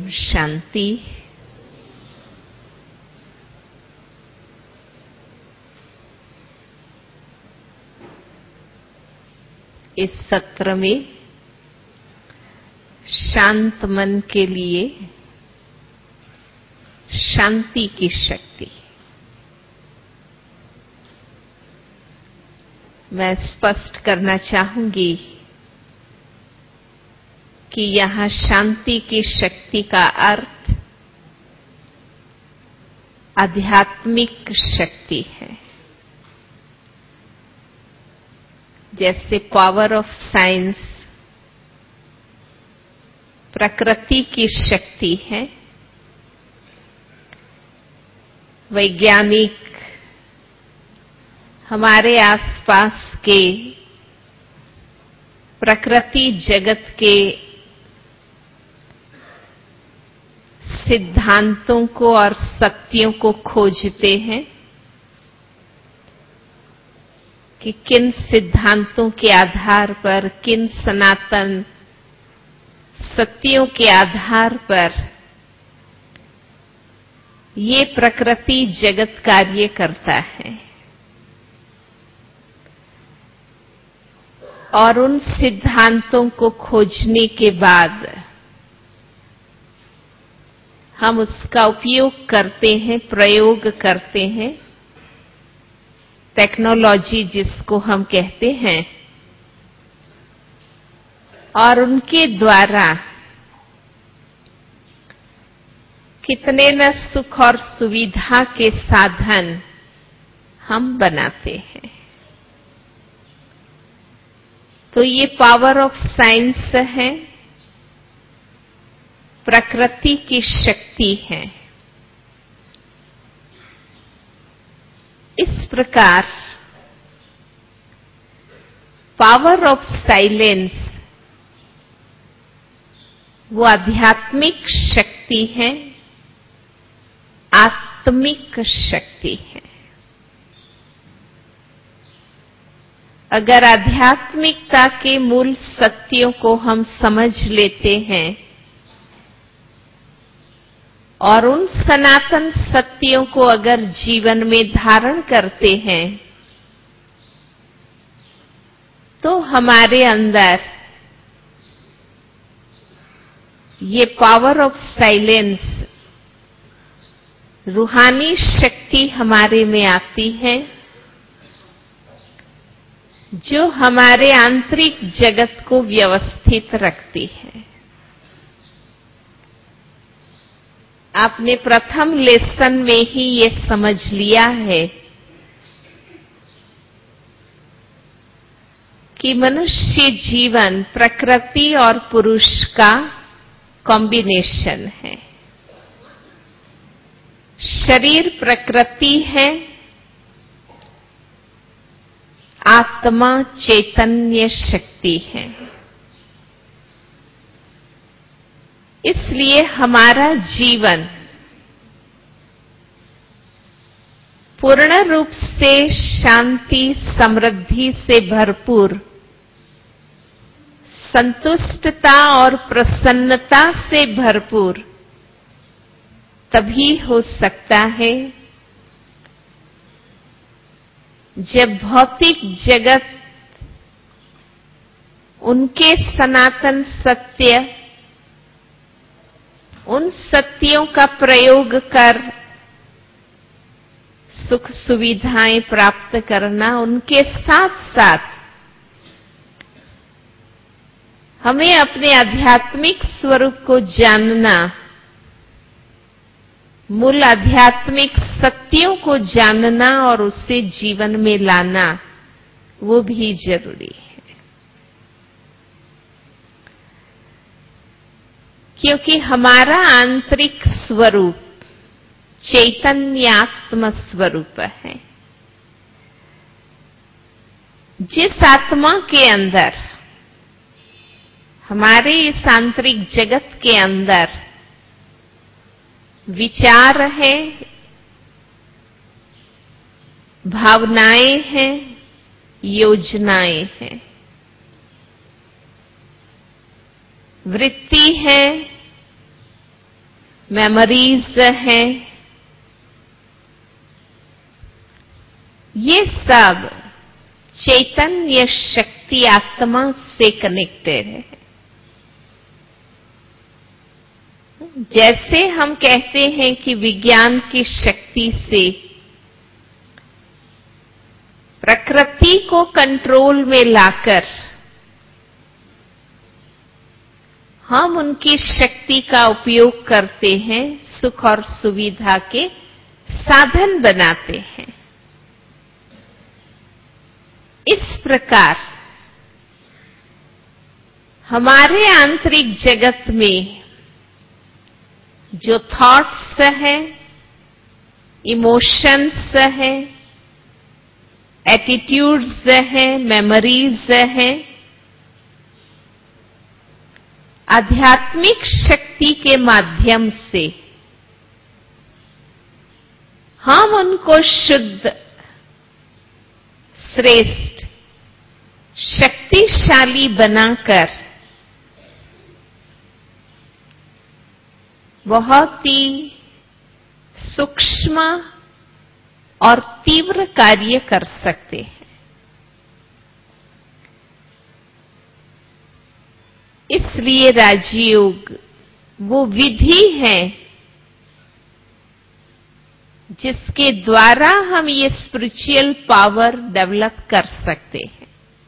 शांति। इस सत्र में शांत मन के लिए शांति की शक्ति। मैं स्पष्ट करना चाहूंगी कि यहां शांति की शक्ति का अर्थ आध्यात्मिक शक्ति है। जैसे पावर ऑफ साइंस प्रकृति की शक्ति है, वैज्ञानिक हमारे आसपास के प्रकृति जगत के सिद्धांतों को और सत्यों को खोजते हैं कि किन सिद्धांतों के आधार पर, किन सनातन सत्यों के आधार पर ये प्रकृति जगत कार्य करता है, और उन सिद्धांतों को खोजने के बाद हम उसका उपयोग करते हैं, प्रयोग करते हैं, टेक्नोलॉजी जिसको हम कहते हैं, और उनके द्वारा कितने न सुख और सुविधा के साधन हम बनाते हैं। तो ये पावर ऑफ साइंस है, प्रकृति की शक्ति है। इस प्रकार पावर ऑफ साइलेंस वो आध्यात्मिक शक्ति है, आत्मिक शक्ति है। अगर आध्यात्मिकता के मूल सत्यों को हम समझ लेते हैं और उन सनातन सत्यों को अगर जीवन में धारण करते हैं तो हमारे अंदर ये पावर ऑफ साइलेंस, रूहानी शक्ति हमारे में आती है, जो हमारे आंतरिक जगत को व्यवस्थित रखती है। आपने प्रथम लेसन में ही ये समझ लिया है कि मनुष्य जीवन प्रकृति और पुरुष का कॉम्बिनेशन है। शरीर प्रकृति है, आत्मा चैतन्य शक्ति है। इसलिए हमारा जीवन पूर्ण रूप से शांति समृद्धि से भरपूर, संतुष्टता और प्रसन्नता से भरपूर तभी हो सकता है जब भौतिक जगत उनके सनातन सत्य, उन सत्यों का प्रयोग कर सुख सुविधाएं प्राप्त करना, उनके साथ साथ हमें अपने आध्यात्मिक स्वरूप को जानना, मूल आध्यात्मिक सत्यों को जानना और उसे जीवन में लाना, वो भी जरूरी है। क्योंकि हमारा आंतरिक स्वरूप चैतन्यात्म स्वरूप है। जिस आत्मा के अंदर, हमारे इस आंतरिक जगत के अंदर विचार है, भावनाएं हैं, योजनाएं हैं, वृत्ति है, मेमोरीज हैं, ये सब चैतन्य शक्ति आत्मा से कनेक्टेड है। जैसे हम कहते हैं कि विज्ञान की शक्ति से प्रकृति को कंट्रोल में लाकर हम उनकी शक्ति का उपयोग करते हैं, सुख और सुविधा के साधन बनाते हैं। इस प्रकार हमारे आंतरिक जगत में जो थॉट्स हैं, इमोशंस हैं, एटीट्यूड्स हैं, मेमोरीज हैं, आध्यात्मिक शक्ति के माध्यम से हम उनको शुद्ध, श्रेष्ठ, शक्तिशाली बनाकर बहुत ही सूक्ष्म और तीव्र कार्य कर सकते हैं। इसलिए राजयोग वो विधि है जिसके द्वारा हम ये स्पिरिचुअल पावर डेवलप कर सकते हैं।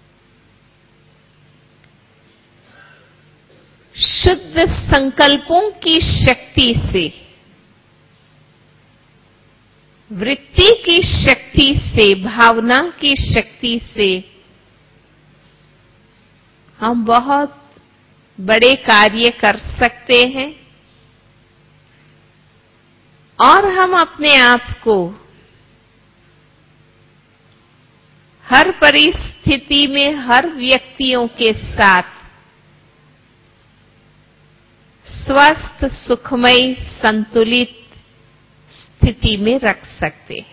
शुद्ध संकल्पों की शक्ति से, वृत्ति की शक्ति से, भावना की शक्ति से हम बहुत बड़े कार्य कर सकते हैं और हम अपने आप को हर परिस्थिति में, हर व्यक्तियों के साथ स्वस्थ, सुखमय, संतुलित स्थिति में रख सकते हैं।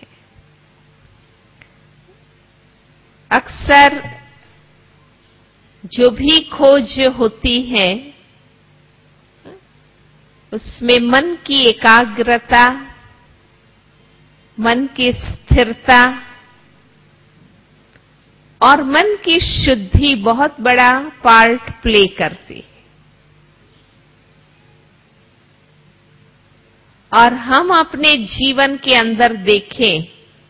अक्सर जो भी खोज होती है उसमें मन की एकाग्रता, मन की स्थिरता और मन की शुद्धि बहुत बड़ा पार्ट प्ले करती है। और हम अपने जीवन के अंदर देखें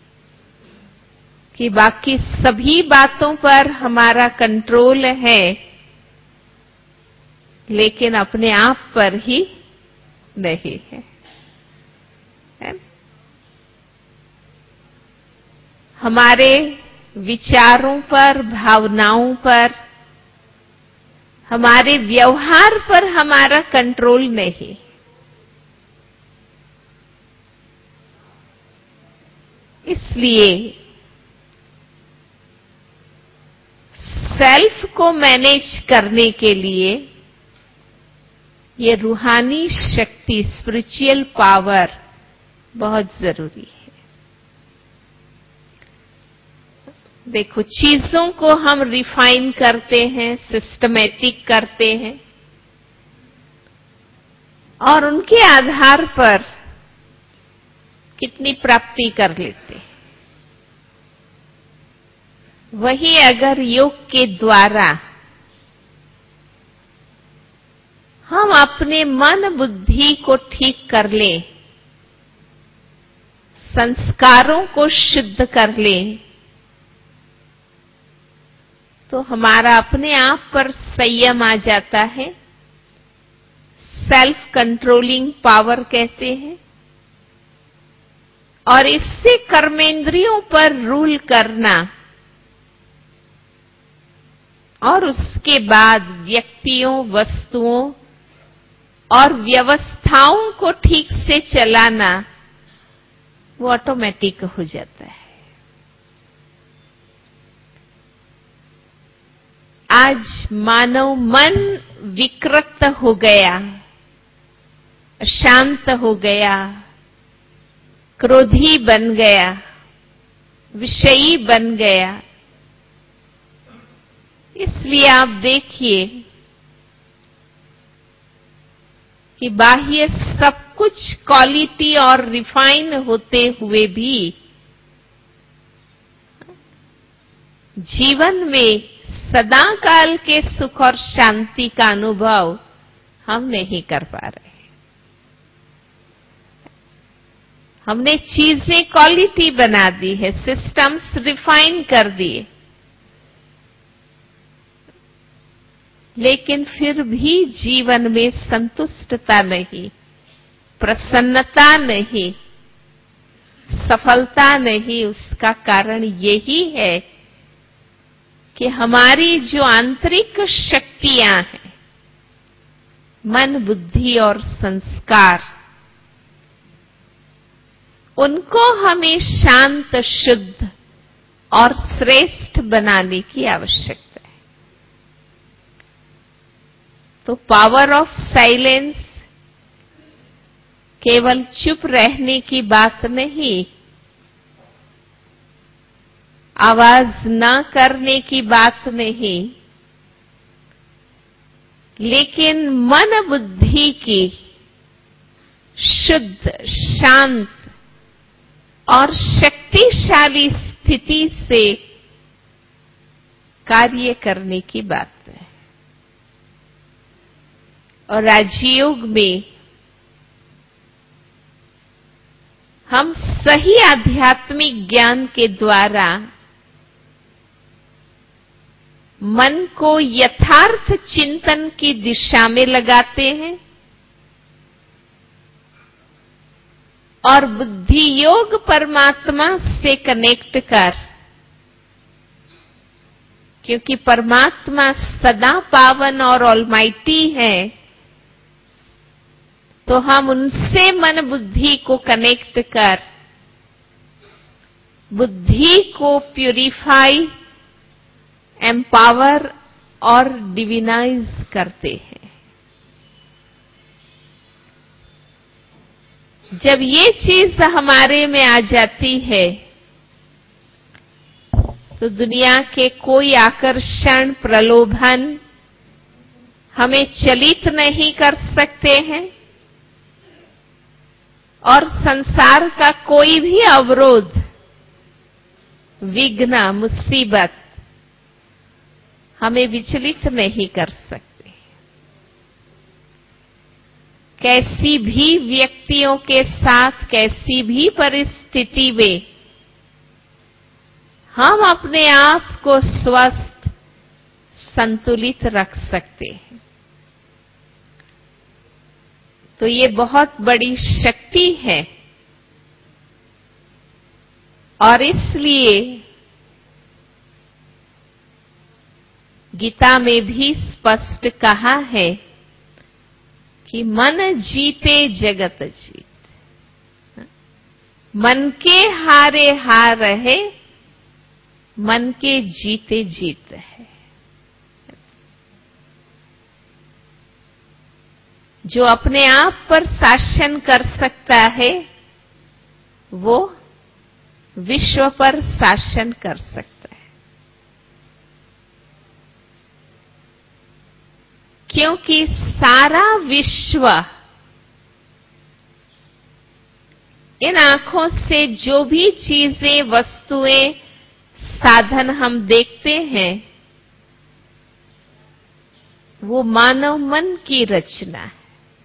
कि बाकी सभी बातों पर हमारा कंट्रोल है, लेकिन अपने आप पर ही नहीं है। हमारे विचारों पर, भावनाओं पर, हमारे व्यवहार पर हमारा कंट्रोल नहीं। इसलिए सेल्फ को मैनेज करने के लिए ये रूहानी शक्ति, स्पिरिचुअल पावर बहुत जरूरी है। देखो, चीजों को हम रिफाइन करते हैं, सिस्टमैटिक करते हैं और उनके आधार पर कितनी प्राप्ति कर लेते हैं। वही अगर योग के द्वारा हम अपने मन बुद्धि को ठीक कर लें, संस्कारों को शुद्ध कर लें, तो हमारा अपने आप पर संयम आ जाता है। सेल्फ कंट्रोलिंग पावर कहते हैं। और इससे कर्मेंद्रियों पर रूल करना और उसके बाद व्यक्तियों, वस्तुओं और व्यवस्थाओं को ठीक से चलाना वो ऑटोमेटिक हो जाता है। आज मानव मन विकृत हो गया, शांत हो गया, क्रोधी बन गया, विषयी बन गया। इसलिए आप देखिए, कि बाह्य सब कुछ क्वालिटी और रिफाइन होते हुए भी जीवन में सदा काल के सुख और शांति का अनुभव हम नहीं कर पा रहे। हमने चीजें क्वालिटी बना दी है, सिस्टम्स रिफाइन कर दिए, लेकिन फिर भी जीवन में संतुष्टता नहीं, प्रसन्नता नहीं, सफलता नहीं। उसका कारण यही है कि हमारी जो आंतरिक शक्तियां हैं, मन, बुद्धि और संस्कार, उनको हमें शांत, शुद्ध और श्रेष्ठ बनाने की आवश्यकता है। तो पावर ऑफ साइलेंस केवल चुप रहने की बात नहीं, आवाज न करने की बात नहीं, लेकिन मन बुद्धि की शुद्ध, शांत और शक्तिशाली स्थिति से कार्य करने की बात है। और राजयोग में हम सही आध्यात्मिक ज्ञान के द्वारा मन को यथार्थ चिंतन की दिशा में लगाते हैं और बुद्धि योग परमात्मा से कनेक्ट कर, क्योंकि परमात्मा सदा पावन और ऑलमाइटी है, तो हम उनसे मन बुद्धि को कनेक्ट कर बुद्धि को प्यूरिफाई, एम्पावर और डिविनाइज करते हैं। जब ये चीज हमारे में आ जाती है तो दुनिया के कोई आकर्षण, प्रलोभन हमें चलित नहीं कर सकते हैं और संसार का कोई भी अवरोध, विघ्न, मुसीबत हमें विचलित नहीं कर सकते। कैसी भी व्यक्तियों के साथ, कैसी भी परिस्थिति में हम अपने आप को स्वस्थ, संतुलित रख सकते हैं। तो ये बहुत बड़ी शक्ति है और इसलिए गीता में भी स्पष्ट कहा है कि मन जीते जगत जीत। मन के हारे हार रहे, मन के जीते जीत है। जो अपने आप पर शासन कर सकता है वो विश्व पर शासन कर सकता है, क्योंकि सारा विश्व इन आंखों से जो भी चीजें, वस्तुएं, साधन हम देखते हैं वो मानव मन की रचना है।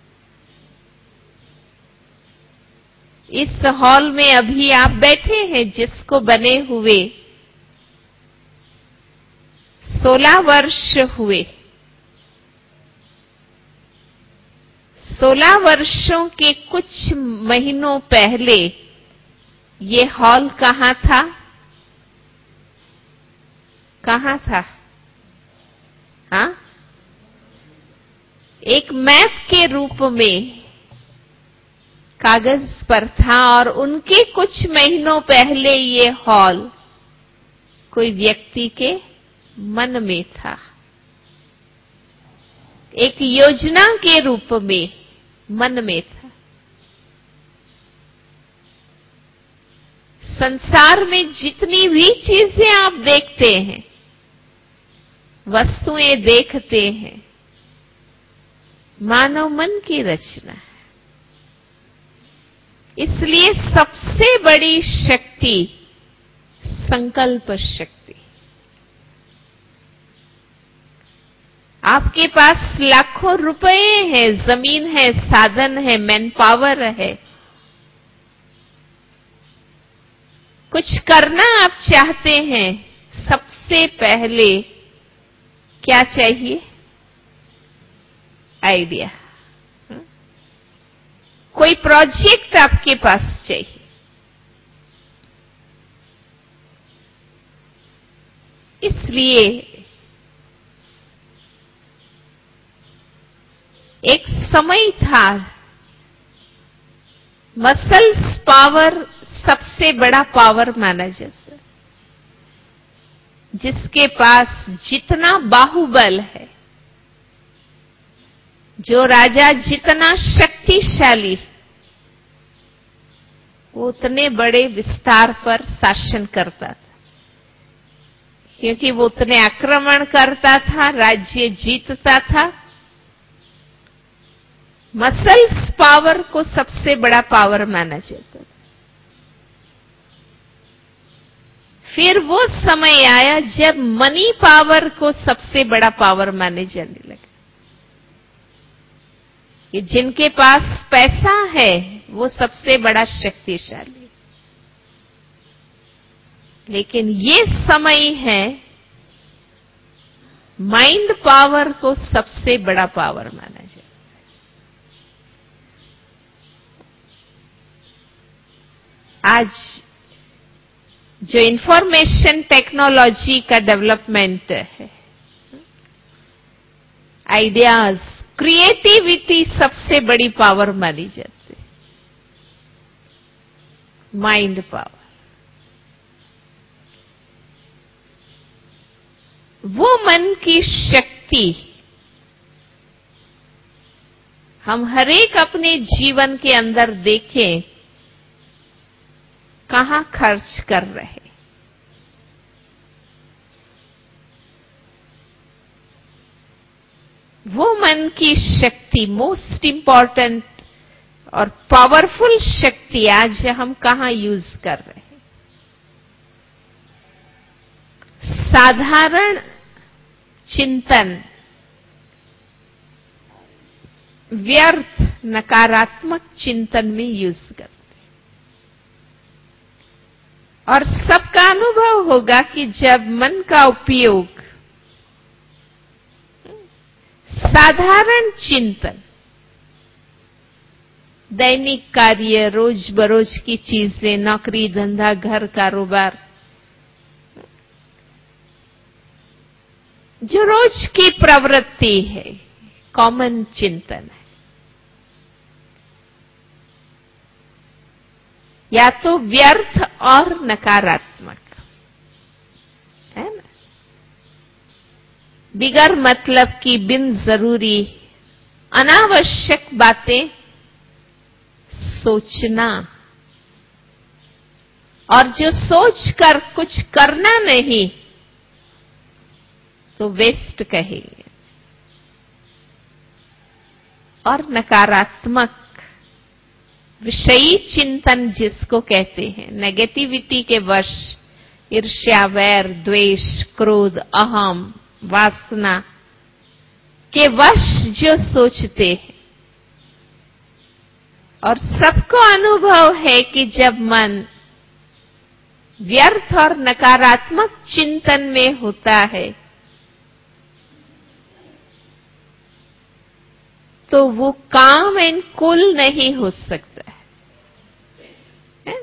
इस हॉल में अभी आप बैठे हैं, जिसको बने हुए 16 वर्ष हुए। 16 वर्षों के कुछ महीनों पहले ये हॉल कहां था? कहां था? हाँ, एक मैप के रूप में कागज पर था और उनके कुछ महीनों पहले ये हॉल कोई व्यक्ति के मन में था, एक योजना के रूप में मन में था। संसार में जितनी भी चीजें आप देखते हैं, वस्तुएं देखते हैं, मानव मन की रचना है। इसलिए सबसे बड़ी शक्ति संकल्प शक्ति। आपके पास लाखों रुपए है, जमीन है, साधन है, मैन पावर है, कुछ करना आप चाहते हैं, सबसे पहले क्या चाहिए? आइडिया। कोई प्रोजेक्ट आपके पास चाहिए। इसलिए एक समय था मसल्स पावर सबसे बड़ा पावर माना जाता, जिसके पास जितना बाहुबल है, जो राजा जितना शक्तिशाली, वो उतने बड़े विस्तार पर शासन करता था, क्योंकि वो उतने आक्रमण करता था, राज्य जीतता था। मसल्स पावर को सबसे बड़ा पावर माना जाता था। फिर वो समय आया जब मनी पावर को सबसे बड़ा पावर माने जाने लगा, कि जिनके पास पैसा है वो सबसे बड़ा शक्तिशाली। लेकिन ये समय है माइंड पावर को सबसे बड़ा पावर माना जाता है। आज जो इंफॉर्मेशन टेक्नोलॉजी का डेवलपमेंट है, आइडियाज, क्रिएटिविटी सबसे बड़ी पावर मानी जाती है, माइंड पावर। वो मन की शक्ति हम हरेक अपने जीवन के अंदर देखें, कहां खर्च कर रहे। वो मन की शक्ति, मोस्ट इंपॉर्टेंट और पावरफुल शक्ति आज हम कहां यूज कर रहे हैं? साधारण चिंतन, व्यर्थ नकारात्मक चिंतन में यूज करते हैं। और सबका अनुभव होगा कि जब मन का उपयोग साधारण चिंतन, दैनिक कार्य, रोज बरोज की चीजें, नौकरी धंधा, घर कारोबार, जो रोज की प्रवृत्ति है, कॉमन चिंतन है, या तो व्यर्थ और नकारात्मक है ना, बिगर मतलब की, बिन जरूरी अनावश्यक बातें सोचना, और जो सोचकर कुछ करना नहीं तो वेस्ट कहेंगे। और नकारात्मक विषयी चिंतन जिसको कहते हैं, नेगेटिविटी के वश, ईर्ष्या, वैर, द्वेष, क्रोध, अहम, वासना के वश जो सोचते हैं। और सबको अनुभव है कि जब मन व्यर्थ और नकारात्मक चिंतन में होता है तो वो काम एंड कूल नहीं हो सकता है।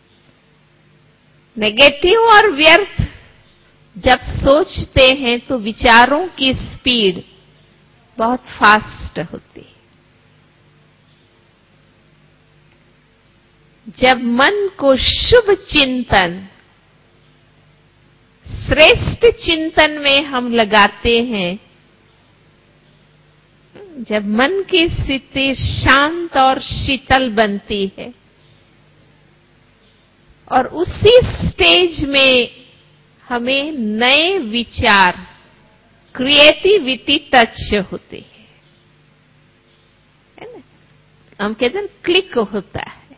नेगेटिव और व्यर्थ जब सोचते हैं तो विचारों की स्पीड बहुत फास्ट होती है। जब मन को शुभ चिंतन, श्रेष्ठ चिंतन में हम लगाते हैं, जब मन की स्थिति शांत और शीतल बनती है, और उसी स्टेज में हमें नए विचार, क्रिएटिविटी टच होते हैं। हम कहते हैं क्लिक होता है।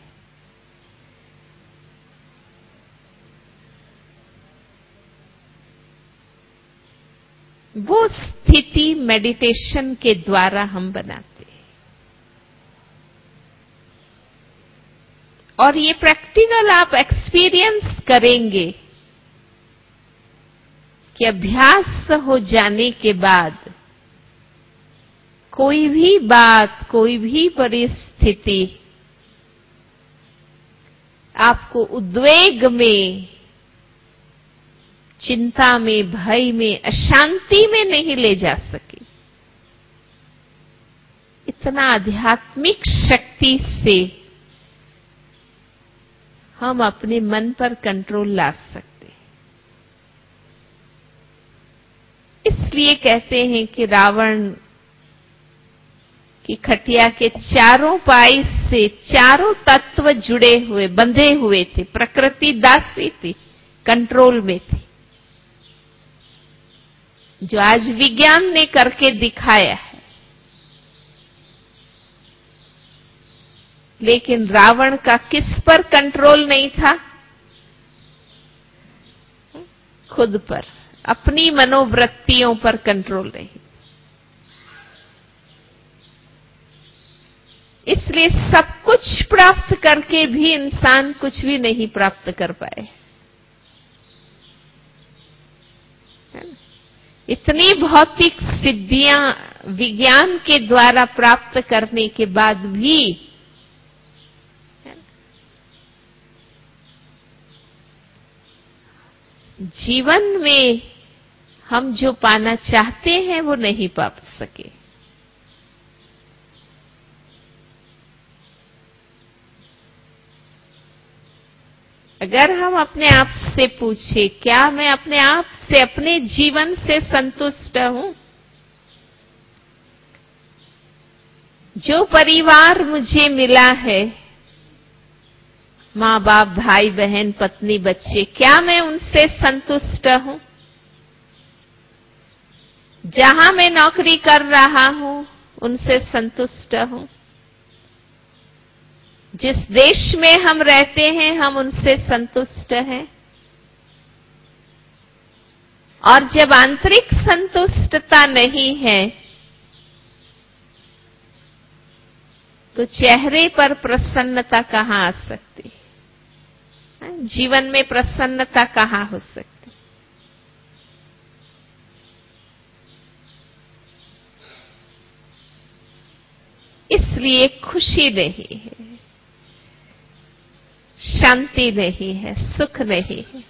वो स्थिति मेडिटेशन के द्वारा हम बनाते हैं। और ये प्रैक्टिकल आप एक्सपीरियंस करेंगे कि अभ्यास हो जाने के बाद कोई भी बात, कोई भी परिस्थिति आपको उद्वेग में, चिंता में, भय में, अशांति में नहीं ले जा सके। इतना आध्यात्मिक शक्ति से हम अपने मन पर कंट्रोल ला सकते हैं। इसलिए कहते हैं कि रावण की खटिया के चारों पाई से चारों तत्व जुड़े हुए, बंधे हुए थे। प्रकृति दासी थी, कंट्रोल में थी, जो आज विज्ञान ने करके दिखाया है। लेकिन रावण का किस पर कंट्रोल नहीं था? खुद पर, अपनी मनोवृत्तियों पर कंट्रोल नहीं। इसलिए सब कुछ प्राप्त करके भी इंसान कुछ भी नहीं प्राप्त कर पाए। इतनी भौतिक सिद्धियां विज्ञान के द्वारा प्राप्त करने के बाद भी जीवन में हम जो पाना चाहते हैं वो नहीं पा सके। अगर हम अपने आप से पूछे, क्या मैं अपने आप से, अपने जीवन से संतुष्ट हूं? जो परिवार मुझे मिला है, माँ बाप, भाई बहन, पत्नी, बच्चे, क्या मैं उनसे संतुष्ट हूं? जहां मैं नौकरी कर रहा हूं, उनसे संतुष्ट हूं? जिस देश में हम रहते हैं, हम उनसे संतुष्ट हैं? और जब आंतरिक संतुष्टता नहीं है, तो चेहरे पर प्रसन्नता कहां आ सकती है? जीवन में प्रसन्नता कहां हो सकती? इसलिए खुशी नहीं है, शांति नहीं है, सुख नहीं है।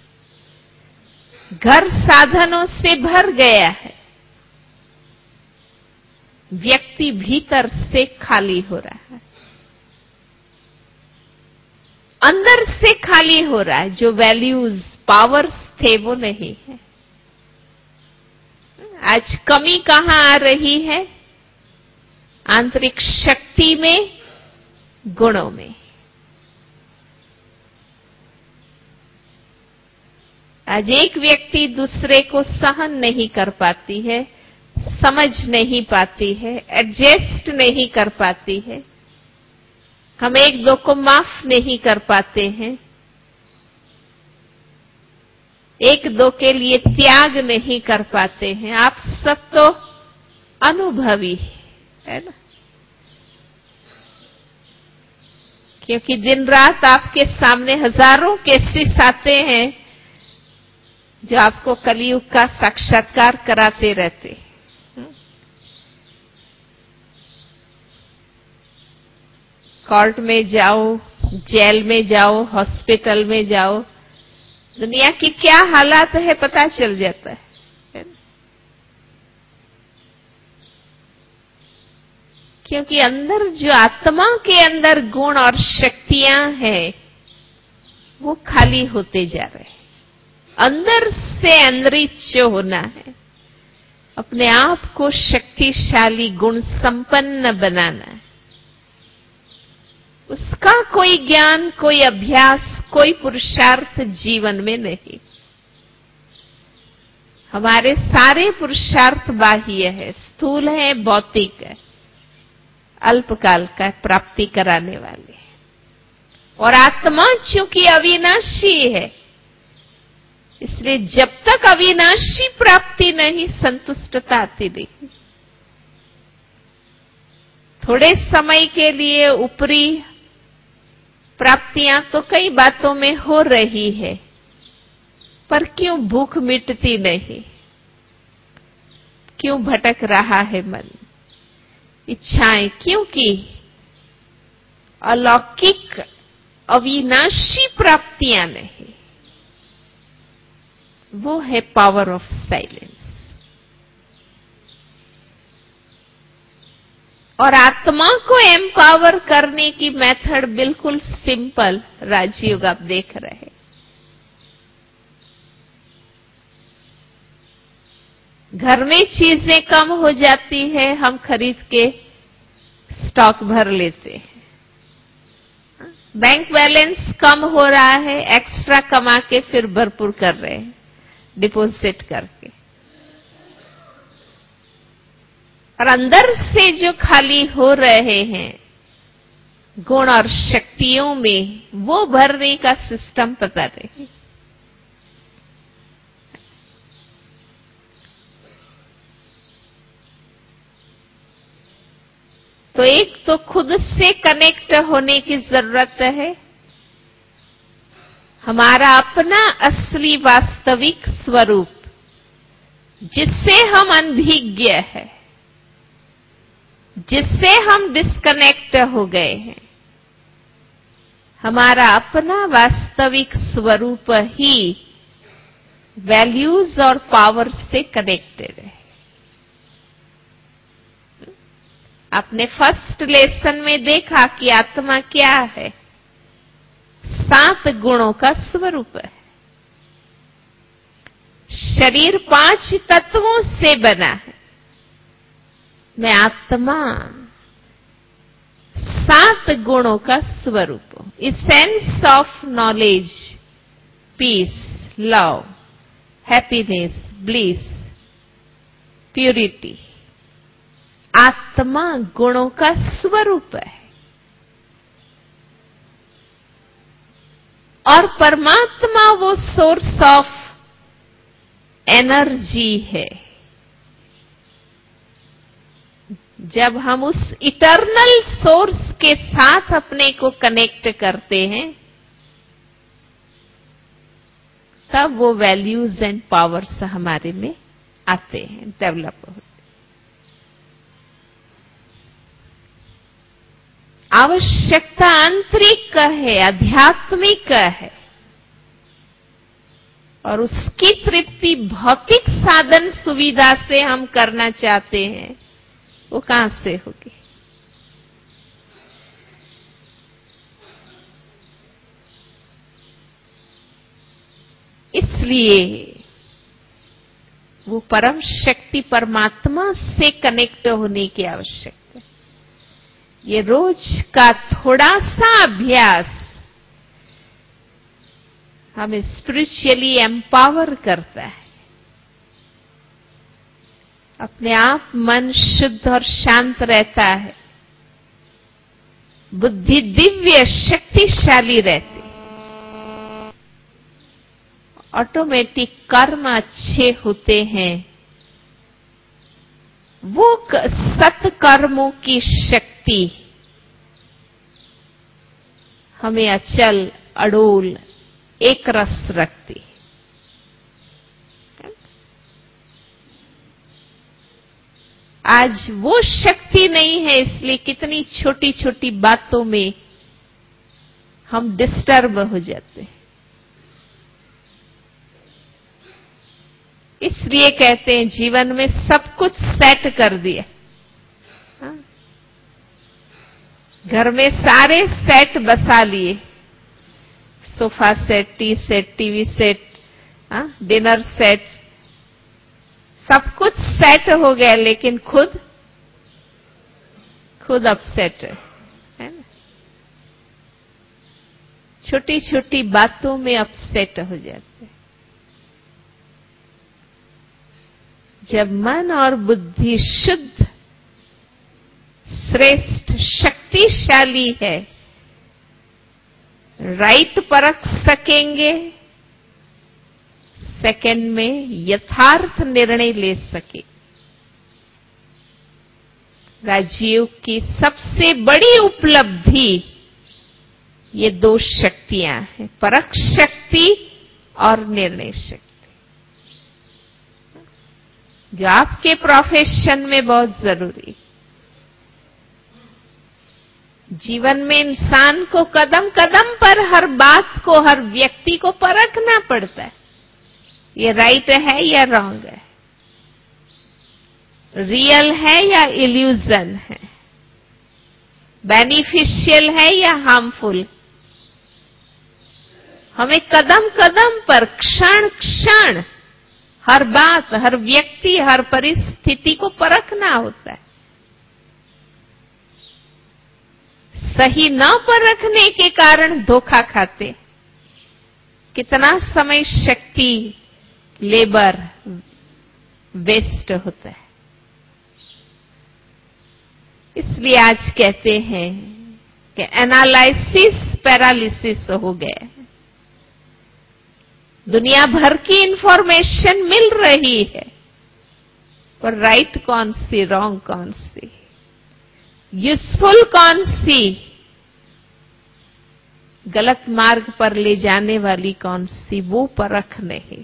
घर साधनों से भर गया है, व्यक्ति भीतर से खाली हो रहा है, अंदर से खाली हो रहा है। जो वैल्यूज, पावर्स थे वो नहीं है। आज कमी कहां आ रही है? आंतरिक शक्ति में, गुणों में। आज एक व्यक्ति दूसरे को सहन नहीं कर पाती है, समझ नहीं पाती है, एडजस्ट नहीं कर पाती है। हम एक दो को माफ नहीं कर पाते हैं, एक दो के लिए त्याग नहीं कर पाते हैं। आप सब तो अनुभवी है ना, क्योंकि दिन रात आपके सामने हजारों केसेस आते हैं जो आपको कलयुग का साक्षात्कार कराते रहते। कोर्ट में जाओ, जेल में जाओ, हॉस्पिटल में जाओ, दुनिया की क्या हालात है पता चल जाता है। क्योंकि अंदर जो आत्मा के अंदर गुण और शक्तियां हैं, वो खाली होते जा रहे हैं। अंदर से अनरिच होना है, अपने आप को शक्तिशाली, गुण संपन्न बनाना है। उसका कोई ज्ञान, कोई अभ्यास, कोई पुरुषार्थ जीवन में नहीं। हमारे सारे पुरुषार्थ बाह्य है, स्थूल है, भौतिक है। अल्पकाल का प्राप्ति कराने वाले हैं। और आत्मा चूंकि अविनाशी है, इसलिए जब तक अविनाशी प्राप्ति नहीं, संतुष्टता आती नहीं। थोड़े समय के लिए ऊपरी प्राप्तियां तो कई बातों में हो रही है, पर क्यों भूख मिटती नहीं? क्यों भटक रहा है मन, इच्छाएं? क्योंकि अलौकिक अविनाशी प्राप्तियां नहीं। वो है पावर ऑफ साइलेंस। और आत्मा को एम्पावर करने की मेथड बिल्कुल सिंपल, राजयोग आप देख रहे हैं। घर में चीजें कम हो जाती है, हम खरीद के स्टॉक भर लेते हैं। बैंक बैलेंस कम हो रहा है, एक्स्ट्रा कमा के फिर भरपूर कर रहे हैं डिपॉजिट करके। और अंदर से जो खाली हो रहे हैं गुण और शक्तियों में, वो भरने का सिस्टम पता नहीं। तो एक तो खुद से कनेक्ट होने की जरूरत है। हमारा अपना असली वास्तविक स्वरूप, जिससे हम अनभिज्ञ है, जिससे हम डिस्कनेक्ट हो गए हैं, हमारा अपना वास्तविक स्वरूप ही वैल्यूज और पावर से कनेक्टेड है। आपने फर्स्ट लेसन में देखा कि आत्मा क्या है? 7 गुणों का स्वरूप है। शरीर 5 तत्वों से बना है। मैं आत्मा 7 गुणों का स्वरूप हूं। Essence of knowledge, peace, love, happiness, bliss, purity. आत्मा गुणों का स्वरूप है। और परमात्मा वो सोर्स ऑफ एनर्जी है। जब हम उस इटर्नल सोर्स के साथ अपने को कनेक्ट करते हैं, तब वो वैल्यूज एंड पावर्स हमारे में आते हैं, डेवलप होते हैं। आवश्यकता आंतरिक है, आध्यात्मिक है, और उसकी तृप्ति भौतिक साधन सुविधा से हम करना चाहते हैं, वो कहां से होगी? इसलिए वो परम शक्ति परमात्मा से कनेक्ट होने की आवश्यकता है। ये रोज का थोड़ा सा अभ्यास हमें स्पिरिचुअली एम्पावर करता है। अपने आप मन शुद्ध और शांत रहता है, बुद्धि दिव्य शक्तिशाली रहती, ऑटोमेटिक कर्म अच्छे होते हैं। वो सत्कर्मों की शक्ति हमें अचल, अडोल, एक रस रखती। आज वो शक्ति नहीं है, इसलिए कितनी छोटी छोटी बातों में हम डिस्टर्ब हो जाते हैं। इसलिए कहते हैं जीवन में सब कुछ सेट कर दिया। घर में सारे सेट बसा लिए, sofa set, tea set, TV set, dinner set, सब कुछ सेट हो गया, लेकिन खुद अपसेट है ना? छोटी छोटी बातों में अपसेट हो जाते हैं। जब मन और बुद्धि शुद्ध, श्रेष्ठ, शक्तिशाली है। राइट परख सकेंगे, सेकंड में यथार्थ निर्णय ले सके। राजयोग की सबसे बड़ी उपलब्धि ये दो शक्तियां हैं, परख शक्ति और निर्णय शक्ति, जो आपके प्रोफेशन में बहुत जरूरी। जीवन में इंसान को कदम कदम पर हर बात को, हर व्यक्ति को परखना पड़ता है, ये राइट है या रॉन्ग है, रियल है या इल्यूजन है, बेनिफिशियल है या हार्मफुल। हमें कदम कदम पर, क्षण क्षण, हर बात, हर व्यक्ति, हर परिस्थिति को परखना होता है। सही न परखने के कारण धोखा खाते, कितना समय, शक्ति, लेबर वेस्ट होता है। इसलिए आज कहते हैं कि एनालिसिस पैरालिसिस हो गया है। दुनिया भर की इंफॉर्मेशन मिल रही है, पर राइट कौन सी, रॉन्ग कौन सी, यूजफुल कौन सी, गलत मार्ग पर ले जाने वाली कौन सी, वो परख नहीं।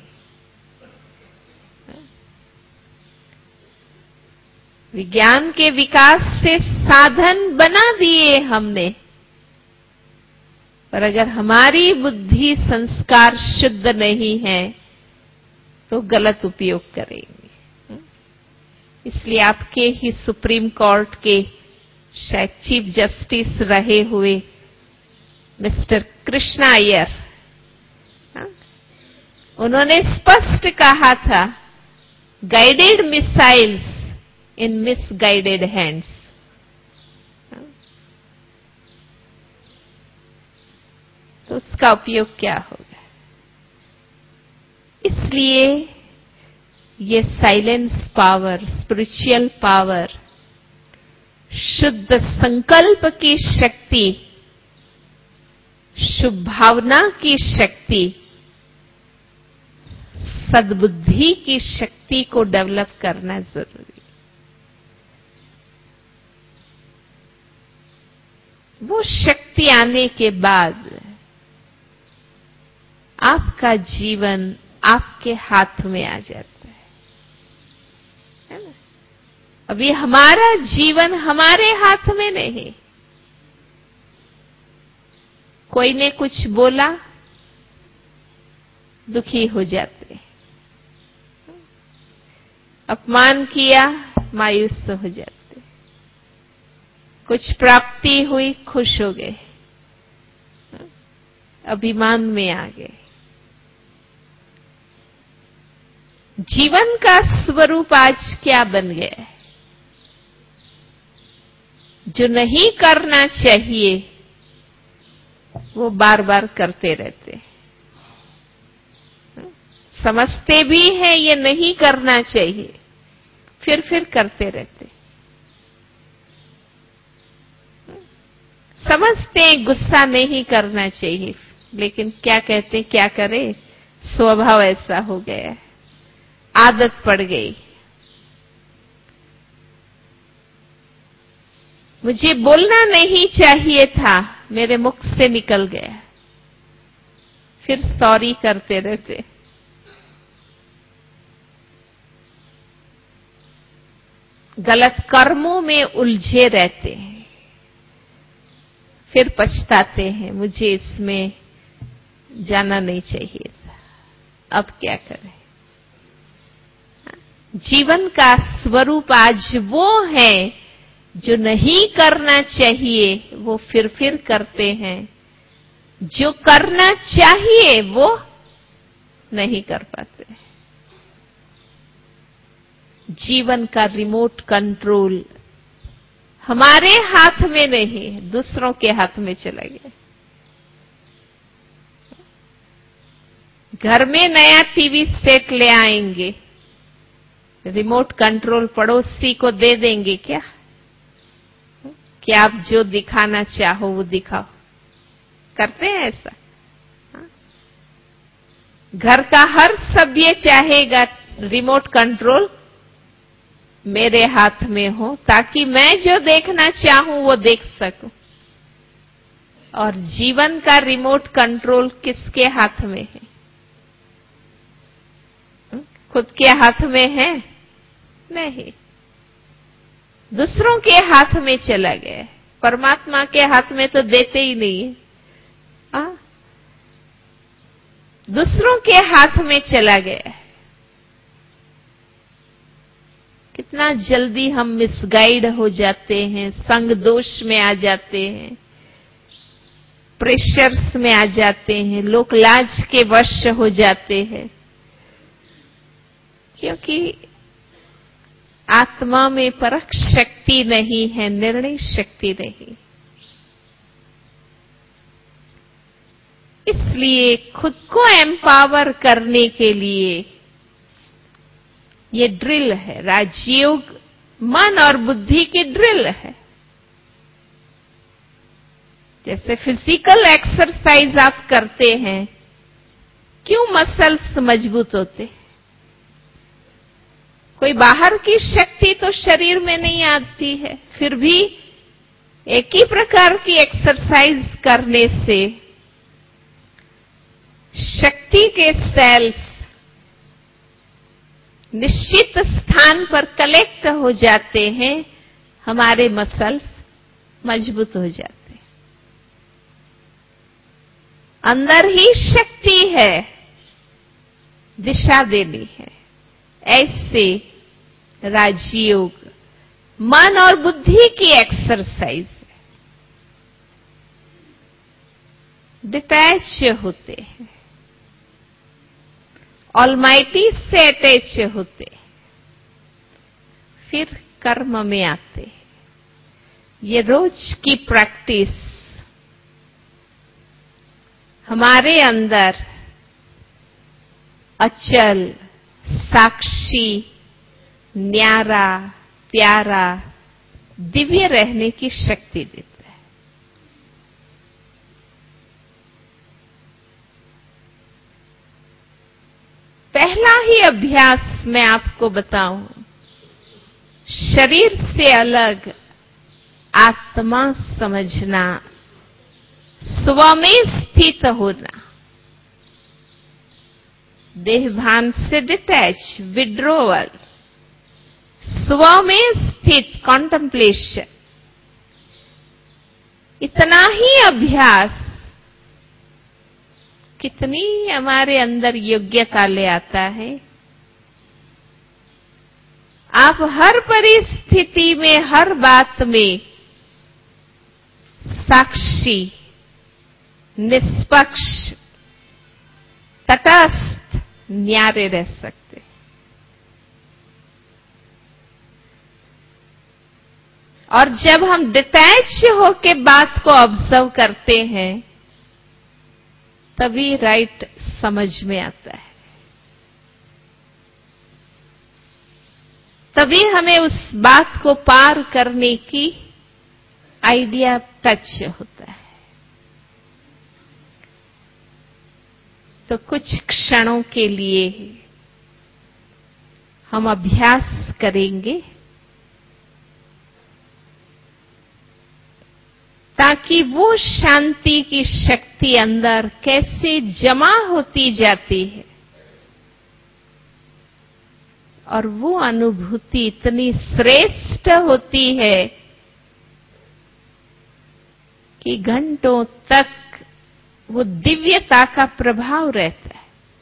विज्ञान के विकास से साधन बना दिए हमने, पर अगर हमारी बुद्धि, संस्कार शुद्ध नहीं है तो गलत उपयोग करेंगे। इसलिए आपके ही सुप्रीम कोर्ट के शायद चीफ जस्टिस रहे हुए मिस्टर कृष्णा अय्यर, उन्होंने स्पष्ट कहा था, guided missiles in misguided hands. तो उसका उपयोग क्या होगा? इसलिए ये साइलेंस पावर, स्पिरिचुअल पावर, शुद्ध संकल्प की शक्ति, शुभ भावना की शक्ति, सद्बुद्धि की शक्ति को डेवलप करना जरूरी। वो शक्ति आने के बाद आपका जीवन आपके हाथ में आ जाता है ना? अभी हमारा जीवन हमारे हाथ में नहीं। कोई ने कुछ बोला, दुखी हो जाते, अपमान किया, मायूस हो जाते, कुछ प्राप्ति हुई, खुश हो गए, अभिमान में आ गए। जीवन का स्वरूप आज क्या बन गया है? जो नहीं करना चाहिए वो बार बार करते रहते, समझते भी हैं ये नहीं करना चाहिए, फिर करते रहते। समझते हैं गुस्सा नहीं करना चाहिए, लेकिन क्या कहते, क्या करें, स्वभाव ऐसा हो गया है, आदत पड़ गई। मुझे बोलना नहीं चाहिए था, मेरे मुख से निकल गया, फिर सॉरी करते रहते। गलत कर्मों में उलझे रहते हैं, फिर पछताते हैं, मुझे इसमें जाना नहीं चाहिए था, अब क्या करें। जीवन का स्वरूप आज वो है जो नहीं करना चाहिए वो फिर करते हैं, जो करना चाहिए वो नहीं कर पाते। जीवन का रिमोट कंट्रोल हमारे हाथ में नहीं, दूसरों के हाथ में चला गया। घर में नया टीवी सेट ले आएंगे, रिमोट कंट्रोल पड़ोसी को दे देंगे क्या? कि आप जो दिखाना चाहो वो दिखाओ। करते हैं ऐसा? घर का हर सभ्य चाहेगा रिमोट कंट्रोल मेरे हाथ में हो, ताकि मैं जो देखना चाहूं वो देख सकूं। और जीवन का रिमोट कंट्रोल किसके हाथ में है? खुद के हाथ में है? नहीं, दूसरों के हाथ में चला गया है। परमात्मा के हाथ में तो देते ही नहीं है, दूसरों के हाथ में चला गया है। कितना जल्दी हम मिसगाइड हो जाते हैं, संग दोष में आ जाते हैं, प्रेशर्स में आ जाते हैं, लोक लाज के वश हो जाते हैं, क्योंकि आत्मा में परख शक्ति नहीं है, निर्णय शक्ति नहीं। इसलिए खुद को एम्पावर करने के लिए ये ड्रिल है, राजयोग मन और बुद्धि की ड्रिल है। जैसे फिजिकल एक्सरसाइज आप करते हैं, क्यों मसल्स मजबूत होते? कोई बाहर की शक्ति तो शरीर में नहीं आती है, फिर भी एक ही प्रकार की एक्सरसाइज करने से शक्ति के सेल्स निश्चित स्थान पर कलेक्ट हो जाते हैं, हमारे मसल्स मजबूत हो जाते हैं। अंदर ही शक्ति है, दिशा देनी है। ऐसे राजयोग मन और बुद्धि की एक्सरसाइज है। डिटैच होते हैं, ऑलमाइटी से अटैच होते, फिर कर्म में आते। ये रोज की प्रैक्टिस हमारे अंदर अचल, साक्षी, न्यारा, प्यारा, दिव्य रहने की शक्ति देता है। पहला ही अभ्यास मैं आपको बताऊं, शरीर से अलग आत्मा समझना, स्व में स्थित होना, देह भान से डिटैच, विड्रोवल, स्व में स्थित कॉन्टेम्पलेशन। इतना ही अभ्यास कितनी हमारे अंदर योग्यता ले आता है। आप हर परिस्थिति में, हर बात में साक्षी, निष्पक्ष, तटस्थ, न्यारे रह सकते। और जब हम डिटैच होके बात को ऑब्जर्व करते हैं, तभी राइट समझ में आता है, तभी हमें उस बात को पार करने की आइडिया टच होता है। तो कुछ क्षणों के लिए हम अभ्यास करेंगे, ताकि वो शांति की शक्ति अंदर कैसे जमा होती जाती है और वो अनुभूति इतनी श्रेष्ठ होती है कि घंटों तक वो दिव्यता का प्रभाव रहता है।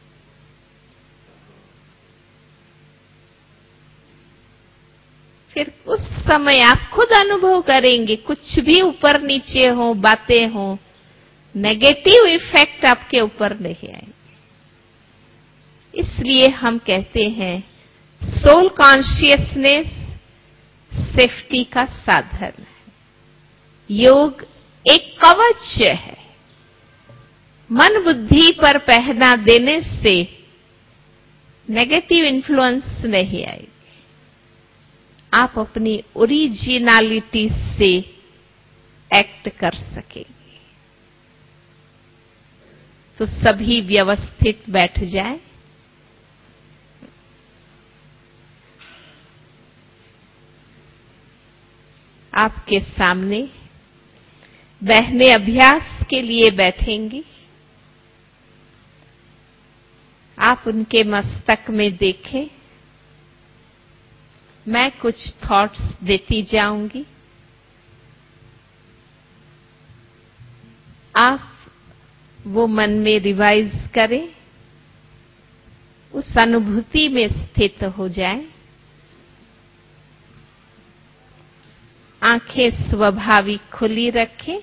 फिर उस समय आप खुद अनुभव करेंगे, कुछ भी ऊपर नीचे हो, बातें हो, नेगेटिव इफेक्ट आपके ऊपर नहीं आएंगे। इसलिए हम कहते हैं सोल कॉन्शियसनेस सेफ्टी का साधन है। योग एक कवच है, मन बुद्धि पर पहना देने से नेगेटिव इन्फ्लुएंस नहीं आएगी। आप अपनी ओरिजिनलिटी से एक्ट कर सकेंगे। तो सभी व्यवस्थित बैठ जाएं। आपके सामने बहनें अभ्यास के लिए बैठेंगी। आप उनके मस्तक में देखें। मैं कुछ थॉट्स देती जाऊंगी। आप वो मन में रिवाइज करें, उस अनुभूति में स्थित हो जाएं। आंखें स्वाभाविक खुली रखें।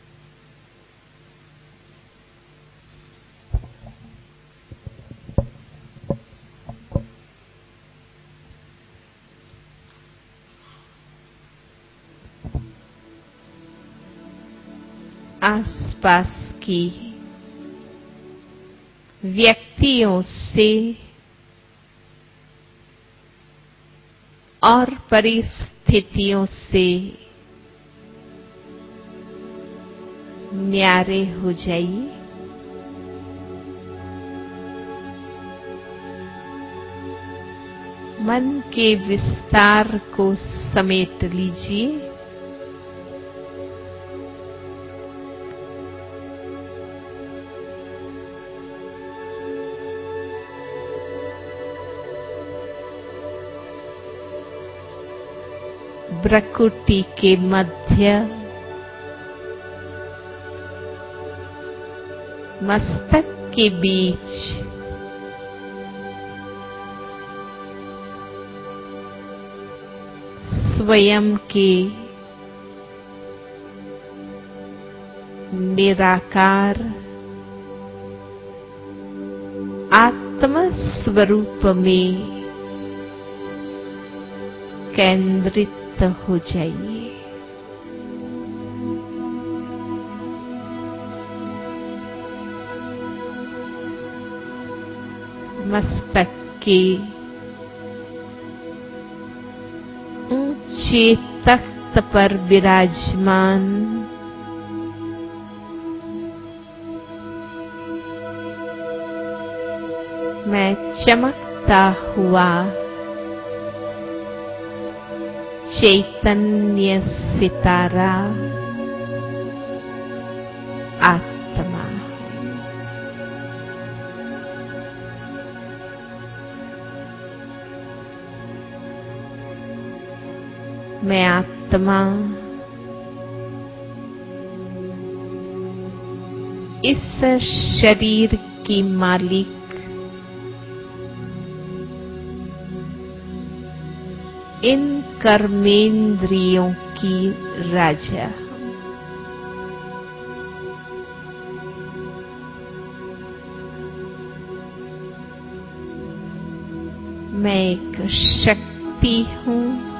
आसपास की व्यक्तियों से और परिस्थितियों से न्यारे हो जाइए। मन के विस्तार को समेट लीजिए। भ्रुकुटी के मध्य मस्तक के बीच स्वयं के निराकार आत्म स्वरूप में केंद्रित हो जाइए। मस्तक के ऊंचे तख्त पर विराजमान मैं चमकता हुआ चैतन्य सितारा आत्मा। मैं आत्मा इस शरीर की मालिक इन कर्मेंद्रियों की राजा। मैं एक शक्ति हूं,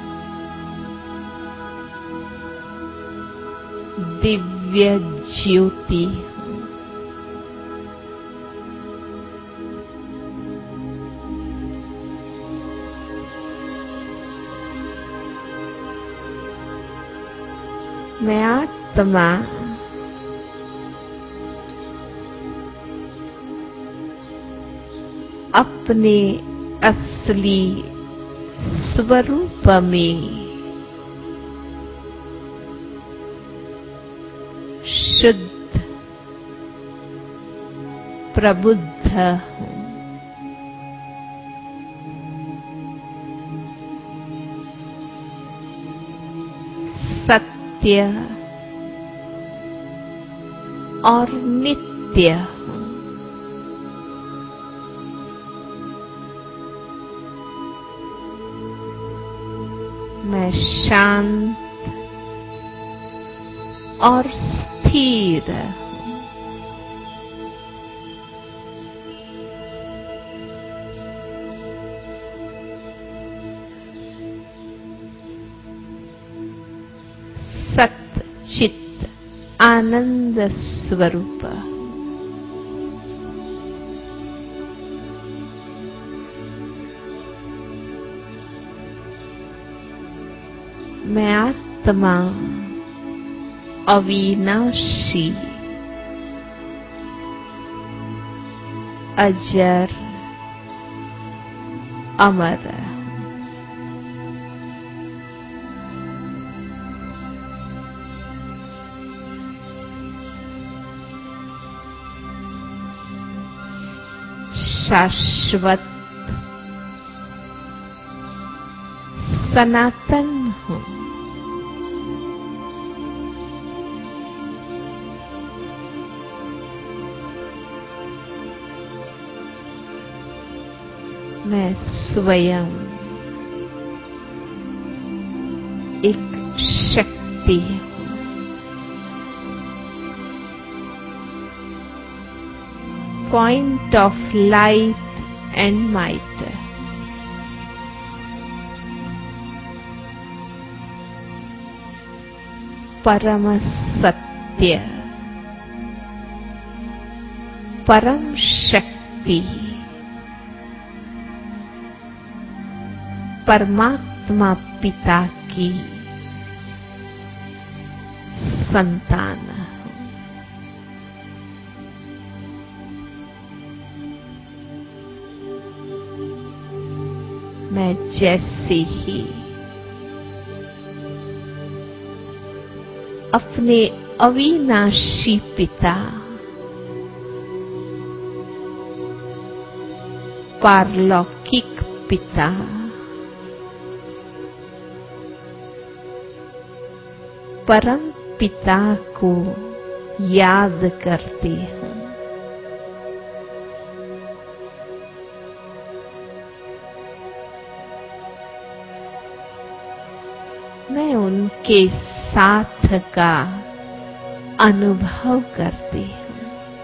दिव्य ज्योति हूं। मैं आत्मा अपने असली स्वरूप में शुद्ध प्रबुद्ध हूं। सत्य और नित्य हूं। मैं शांत और स्थिर हूं। सत चित आनंद स्वरूप। मैं आत्मा अविनाशी, अजर, अमर। शाश्वत, सनातन हूं। मैं स्वयं एक शक्ति हूं। Point of light and might. परम सत्य, परम शक्ति, परमात्मा पिता की संतान हूं। मैं जैसे ही अपने अविनाशी पिता, पारलौकिक पिता, परम पिता को याद करती हूं, मैं उनके साथ का अनुभव करती हूं।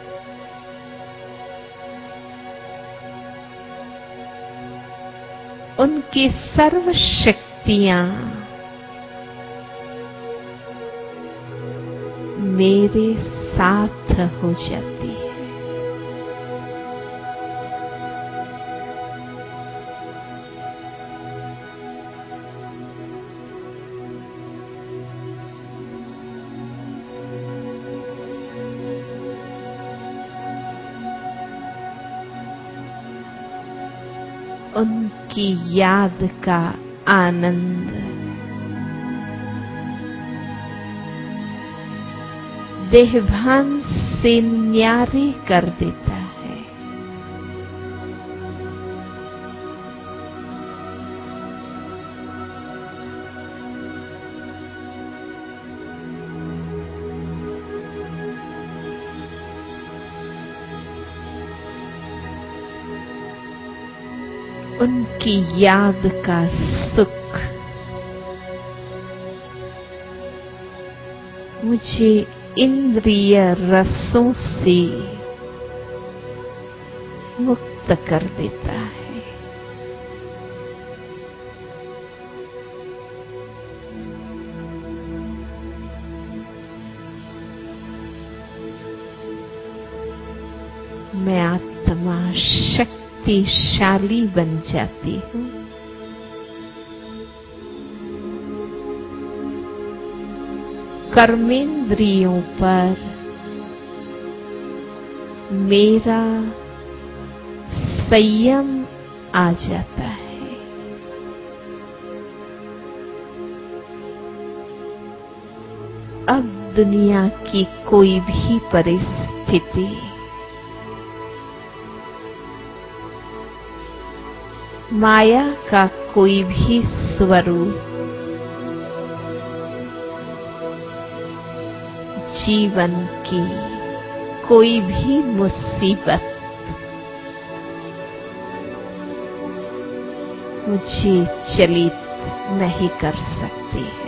उनकी सर्व शक्तियां मेरे साथ हो जाती है। उनकी याद का आनंद देहभान से न्यारी कर देता है। उनकी याद का सुख मुझे इंद्रिय रसों से मुक्त कर देता है। मैं आत्मा शक्तिशाली बन जाती हूँ। कर्मेंद्रियों पर मेरा संयम आ जाता है। अब दुनिया की कोई भी परिस्थिति माया का कोई भी स्वरूप जीवन की कोई भी मुसीबत मुझे चलित नहीं कर सकती है।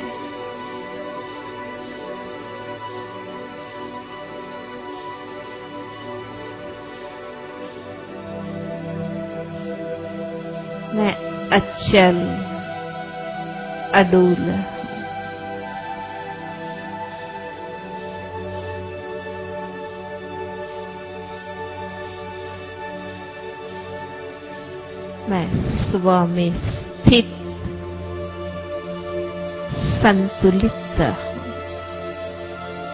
मैं अचल अडूल मैं स्व में स्थित संतुलित हूं।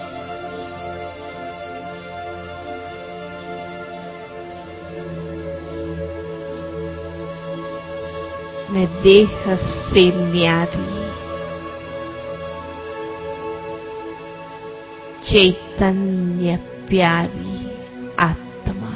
देह से न्यारी चैतन्य प्यारी आत्मा।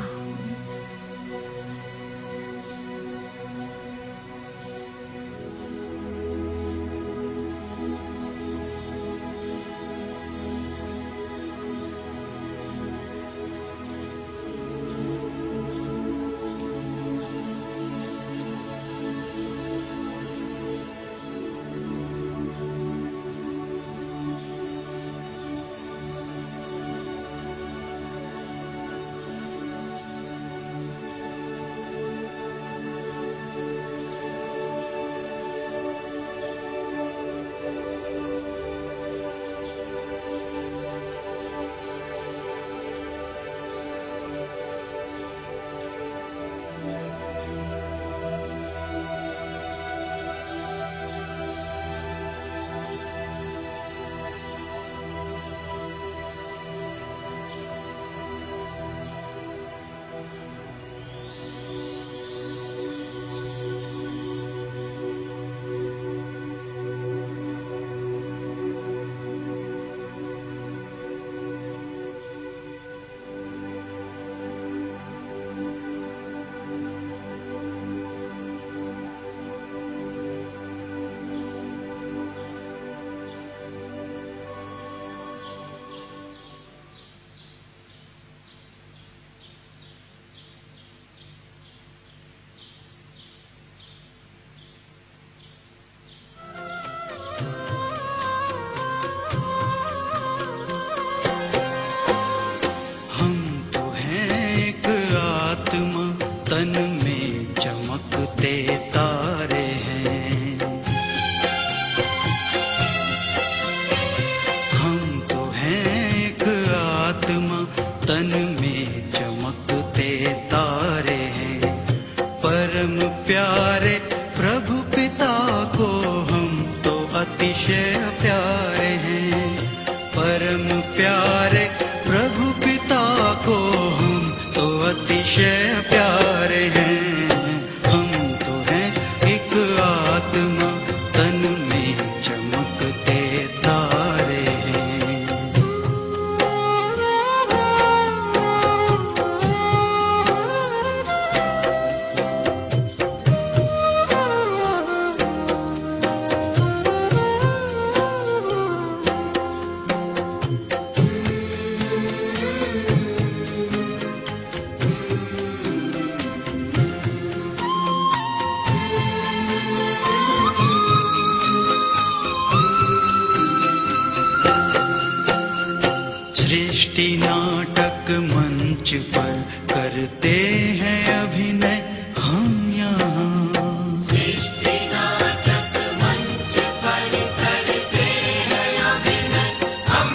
सृष्टि नाटक मंच पर करते हैं अभिनय हम यहाँ। सृष्टि नाटक मंच पर करते हैं अभिनय हम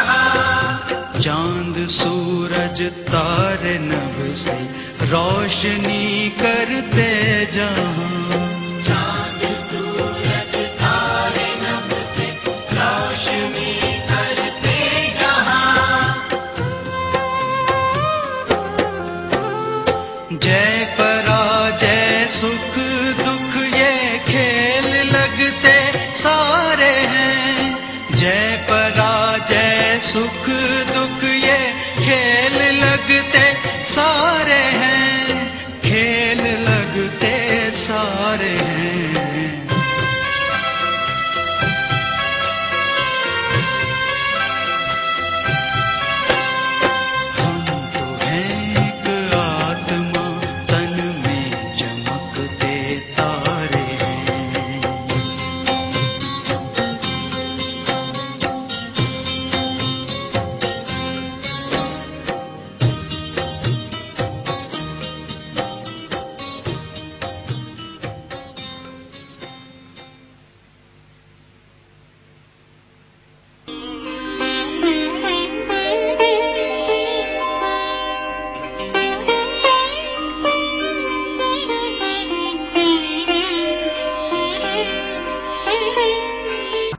यहाँ। चांद सूरज तारे नभ से रोशनी करते जहाँ। चांद सूरज तारे नभ से रोशनी करते जहाँ। जय पराजय सुख दुख ये खेल लगते सारे हैं। जय पराजय सुख दुख ये खेल लगते सारे